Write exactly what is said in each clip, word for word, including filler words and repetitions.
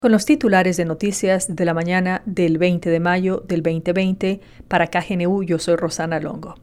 Con los titulares de noticias de la mañana del veinte de mayo del veinte veinte, para K G N U yo soy Rosana Longo.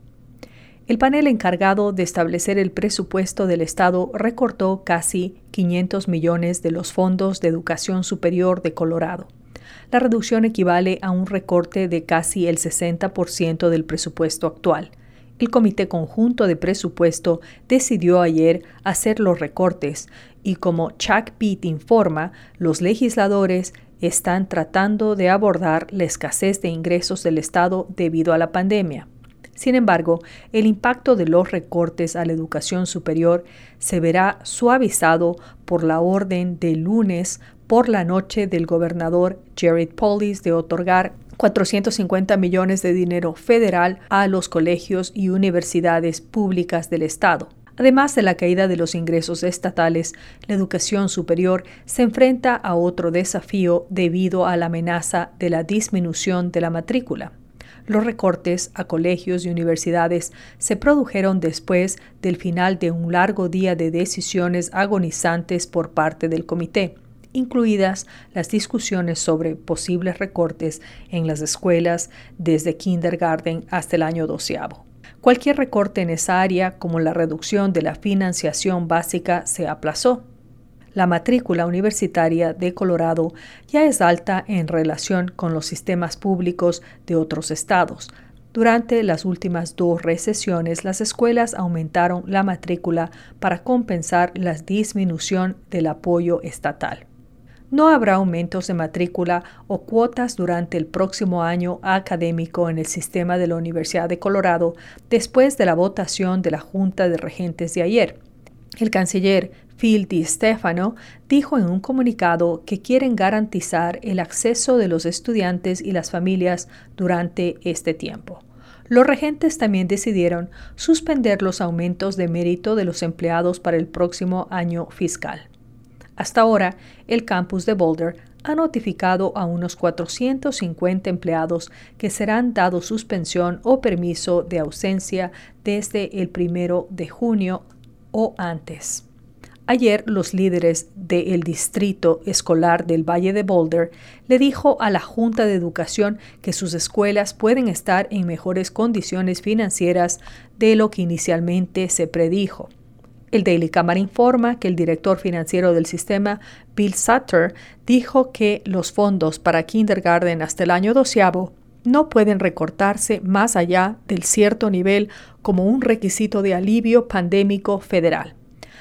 El panel encargado de establecer el presupuesto del Estado recortó casi quinientos millones de los fondos de educación superior de Colorado. La reducción equivale a un recorte de casi el sesenta por ciento del presupuesto actual. El Comité Conjunto de Presupuesto decidió ayer hacer los recortes y, como Chuck Pitt informa, los legisladores están tratando de abordar la escasez de ingresos del Estado debido a la pandemia. Sin embargo, el impacto de los recortes a la educación superior se verá suavizado por la orden de lunes por la noche del gobernador Jared Polis de otorgar cuatrocientos cincuenta millones de dinero federal a los colegios y universidades públicas del Estado. Además de la caída de los ingresos estatales, la educación superior se enfrenta a otro desafío debido a la amenaza de la disminución de la matrícula. Los recortes a colegios y universidades se produjeron después del final de un largo día de decisiones agonizantes por parte del comité, incluidas las discusiones sobre posibles recortes en las escuelas desde kindergarten hasta el año doceavo. Cualquier recorte en esa área, como la reducción de la financiación básica, se aplazó. La matrícula universitaria de Colorado ya es alta en relación con los sistemas públicos de otros estados. Durante las últimas dos recesiones, las escuelas aumentaron la matrícula para compensar la disminución del apoyo estatal. No habrá aumentos de matrícula o cuotas durante el próximo año académico en el sistema de la Universidad de Colorado después de la votación de la Junta de Regentes de ayer. El canciller Phil DiStefano dijo en un comunicado que quieren garantizar el acceso de los estudiantes y las familias durante este tiempo. Los regentes también decidieron suspender los aumentos de mérito de los empleados para el próximo año fiscal. Hasta ahora, el campus de Boulder ha notificado a unos cuatrocientos cincuenta empleados que serán dados suspensión o permiso de ausencia desde el primero de junio o antes. Ayer, los líderes del Distrito Escolar del Valle de Boulder le dijo a la Junta de Educación que sus escuelas pueden estar en mejores condiciones financieras de lo que inicialmente se predijo. El Daily Camera informa que el director financiero del sistema, Bill Sutter, dijo que los fondos para kindergarten hasta el año doceavo no pueden recortarse más allá del cierto nivel como un requisito de alivio pandémico federal.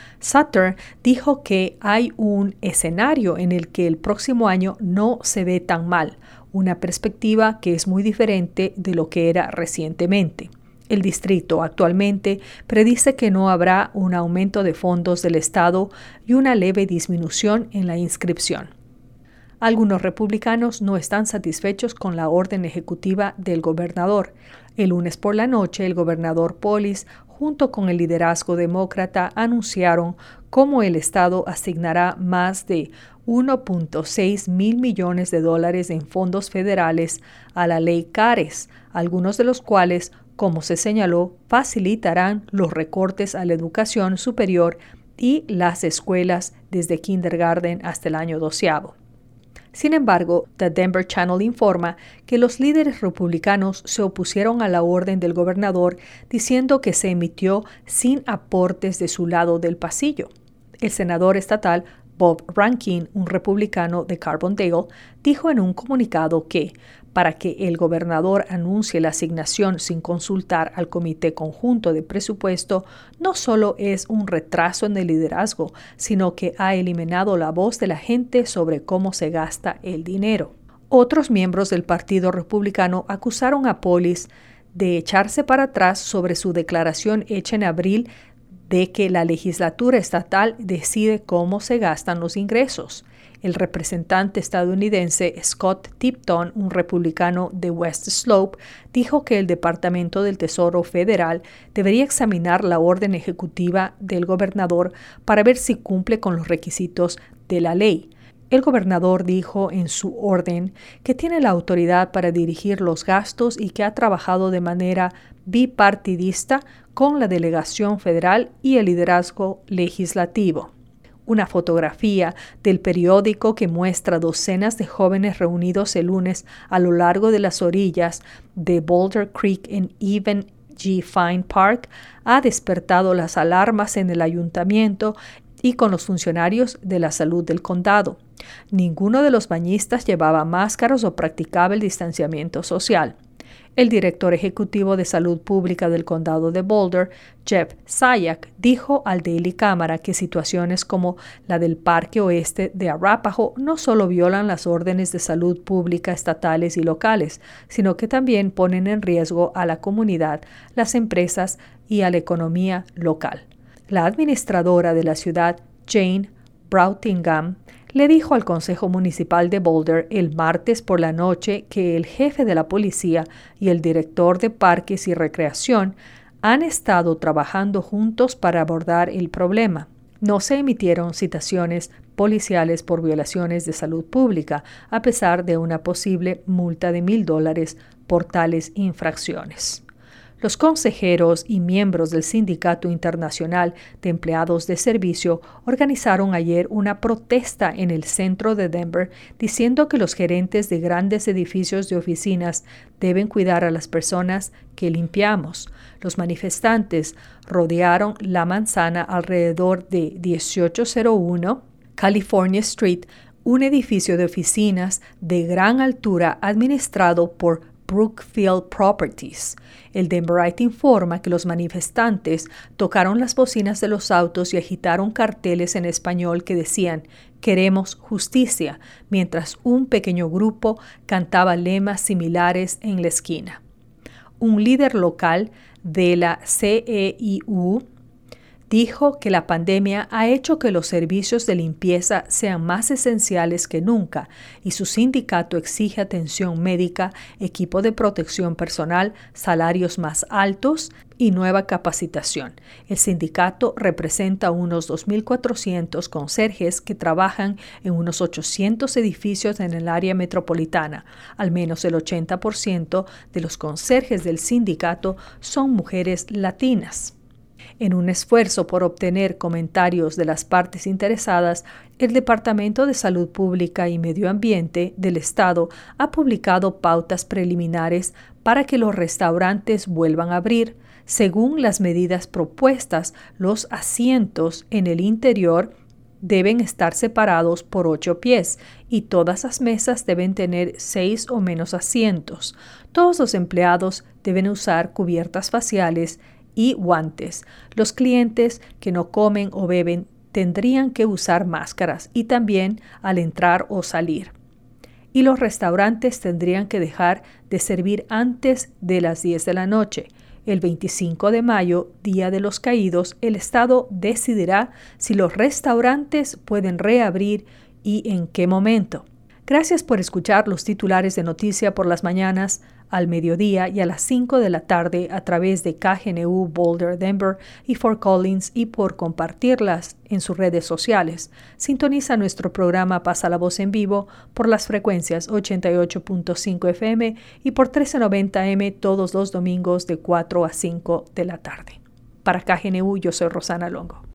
Sutter dijo que hay un escenario en el que el próximo año no se ve tan mal, una perspectiva que es muy diferente de lo que era recientemente. El distrito actualmente predice que no habrá un aumento de fondos del Estado y una leve disminución en la inscripción. Algunos republicanos no están satisfechos con la orden ejecutiva del gobernador. El lunes por la noche, el gobernador Polis, junto con el liderazgo demócrata, anunciaron cómo el Estado asignará más de uno punto seis mil millones de dólares en fondos federales a la ley CARES, algunos de los cuales, como se señaló, facilitarán los recortes a la educación superior y las escuelas desde kindergarten hasta el año doceavo. Sin embargo, The Denver Channel informa que los líderes republicanos se opusieron a la orden del gobernador diciendo que se emitió sin aportes de su lado del pasillo. El senador estatal Bob Rankin, un republicano de Carbondale, dijo en un comunicado que, para que el gobernador anuncie la asignación sin consultar al Comité Conjunto de Presupuesto, no solo es un retraso en el liderazgo, sino que ha eliminado la voz de la gente sobre cómo se gasta el dinero. Otros miembros del Partido Republicano acusaron a Polis de echarse para atrás sobre su declaración hecha en abril de que la legislatura estatal decide cómo se gastan los ingresos. El representante estadounidense Scott Tipton, un republicano de West Slope, dijo que el Departamento del Tesoro Federal debería examinar la orden ejecutiva del gobernador para ver si cumple con los requisitos de la ley. El gobernador dijo en su orden que tiene la autoridad para dirigir los gastos y que ha trabajado de manera bipartidista con la delegación federal y el liderazgo legislativo. Una fotografía del periódico que muestra docenas de jóvenes reunidos el lunes a lo largo de las orillas de Boulder Creek en Even G. Fine Park ha despertado las alarmas en el ayuntamiento y con los funcionarios de la salud del condado. Ninguno de los bañistas llevaba máscaras o practicaba el distanciamiento social. El director ejecutivo de salud pública del condado de Boulder, Jeff Sayak, dijo al Daily Camera que situaciones como la del Parque Oeste de Arapahoe no solo violan las órdenes de salud pública estatales y locales, sino que también ponen en riesgo a la comunidad, las empresas y a la economía local. La administradora de la ciudad, Jane Brautingham, le dijo al Consejo Municipal de Boulder el martes por la noche que el jefe de la policía y el director de parques y recreación han estado trabajando juntos para abordar el problema. No se emitieron citaciones policiales por violaciones de salud pública, a pesar de una posible multa de mil dólares por tales infracciones. Los consejeros y miembros del Sindicato Internacional de Empleados de Servicio organizaron ayer una protesta en el centro de Denver diciendo que los gerentes de grandes edificios de oficinas deben cuidar a las personas que limpiamos. Los manifestantes rodearon la manzana alrededor de dieciocho cero uno California Street, un edificio de oficinas de gran altura administrado por Brookfield Properties. El Denverite informa que los manifestantes tocaron las bocinas de los autos y agitaron carteles en español que decían «Queremos justicia», mientras un pequeño grupo cantaba lemas similares en la esquina. Un líder local de la C E I U dijo que la pandemia ha hecho que los servicios de limpieza sean más esenciales que nunca y su sindicato exige atención médica, equipo de protección personal, salarios más altos y nueva capacitación. El sindicato representa unos dos mil cuatrocientos conserjes que trabajan en unos ochocientos edificios en el área metropolitana. Al menos el ochenta por ciento de los conserjes del sindicato son mujeres latinas. En un esfuerzo por obtener comentarios de las partes interesadas, el Departamento de Salud Pública y Medio Ambiente del Estado ha publicado pautas preliminares para que los restaurantes vuelvan a abrir. Según las medidas propuestas, los asientos en el interior deben estar separados por ocho pies y todas las mesas deben tener seis o menos asientos. Todos los empleados deben usar cubiertas faciales y guantes. Los clientes que no comen o beben tendrían que usar máscaras y también al entrar o salir. Y los restaurantes tendrían que dejar de servir antes de las diez de la noche. El veinticinco de mayo, Día de los Caídos, el Estado decidirá si los restaurantes pueden reabrir y en qué momento. Gracias por escuchar los titulares de Noticia por las mañanas, al mediodía y a las cinco de la tarde a través de K G N U Boulder, Denver y Fort Collins y por compartirlas en sus redes sociales. Sintoniza nuestro programa Pasa la Voz en vivo por las frecuencias ochenta y ocho punto cinco F M y por trece noventa M todos los domingos de cuatro a cinco de la tarde. Para K G N U yo soy Rosana Longo.